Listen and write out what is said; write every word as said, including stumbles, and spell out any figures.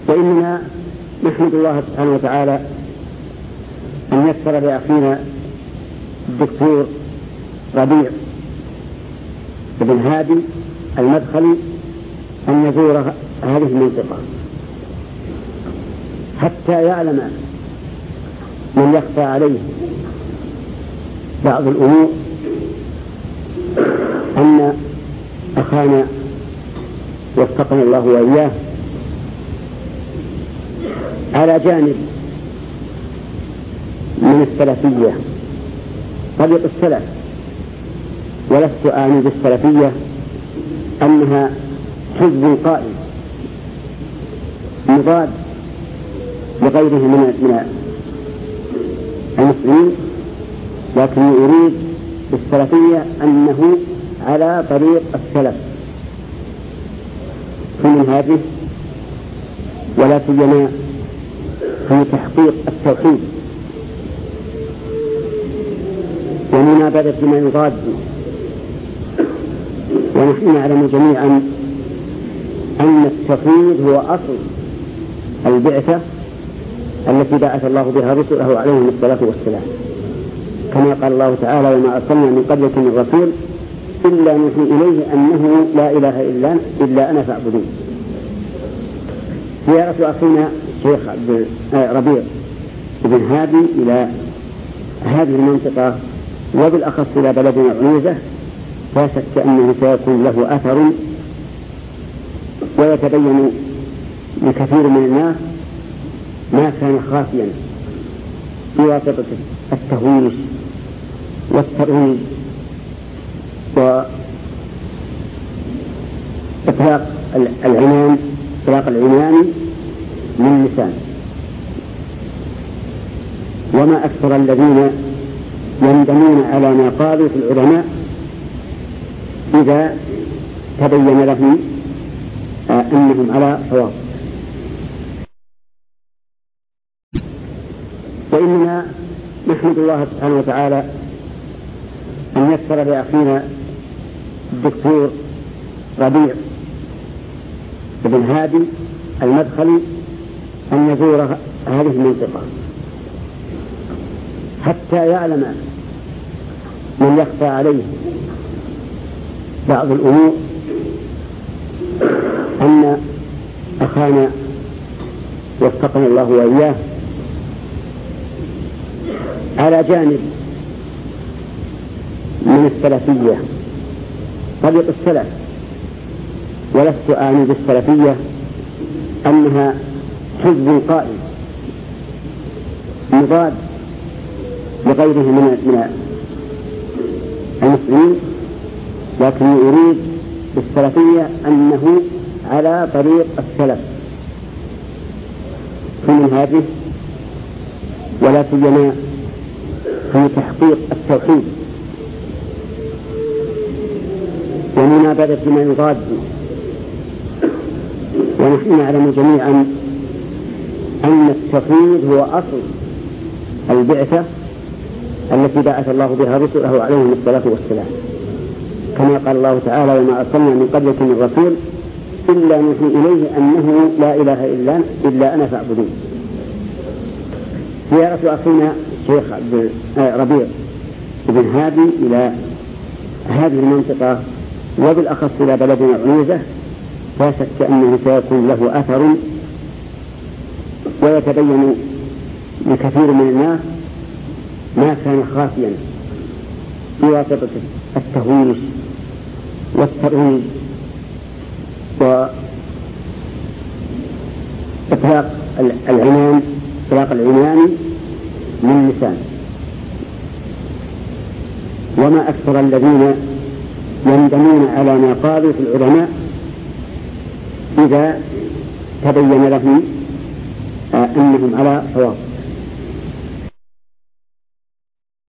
وإننا نحمد الله سبحانه وتعالى أن يسر لأخينا الدكتور ربيع بن هادي المدخلي أن يزور هذه المنطقة حتى يعلم من يخفى عليه بعض الأمور أن أخانا وفقنا الله وإياه على جانب من السلفية طريق السلف، ولست أعني بالسلفية أنها حزب قائم مضاد لغيره من المسلمين، لكن يريد بالسلفية أنه على طريق السلف في منهاجه، ولا سيما في تحقيق التوحيد ومنابذة ما يضاد. ونحن نعلم جميعا أن التوحيد هو أصل البعثة التي بعث الله بها رسله عليهم الصلاة والسلام، كما قال الله تعالى: وما أرسلنا من قبلك من رسول إلا نوحي إليه أنه لا إله إلا, إلا أنا فاعبدون. زيارة أخينا الشيخ ربيع بن هادي إلى هذه المنطقة وبالأخص إلى بلدنا عنيزة لا شك أنه سيكون له أثر، ويتبين لكثير من الناس ما كان خافيا بواسطة التهويش والترويج وإطلاق العنان إطلاق العنان من لسان. وما أكثر الذين يندمون على ما قالوا في العلماء إذا تبين لهم أنهم على صواب. وإننا نحمد الله سبحانه وتعالى أن يسر لأخينا الدكتور ربيع بن هادي المدخلي أن يزور هذه المنطقة حتى يعلم من يخفى عليه بعض الأمور أن أخانا وفقنا الله وإياه على جانب من السلفية طريق السلف، ولست أعني بالسلفية أنها حزب قائم مضاد لغيره من المسلمين، لكن يريد بالسلفية أنه على طريق السلف في منهاجه، ولا سيما في تحقيق التوحيد ومنابذة ما يضاد. ونحن نعلم جميعا أن التوحيد هو أصل البعثة التي بعث الله بها رسله عليهم الصلاة والسلام، كما قال الله تعالى: وما أرسلنا من قبلك من رسول إلا نوحي إليه أنه لا إله إلا, إلا أنا فاعبدون. زيارة أخينا الشيخ ربيع بن هادي إلى هذه المنطقة وبالأخص إلى بلدنا عنيزة لا شك أنه سيكون له أثر، ويتبين لكثير من الناس ما كان خافيا بواسطة التهويش والترويج وإطلاق العنان إطلاق العنان من لسان. وما أكثر الذين يندمون على ما قالوا في العلماء إذا تبين لهم أنهم على صواب.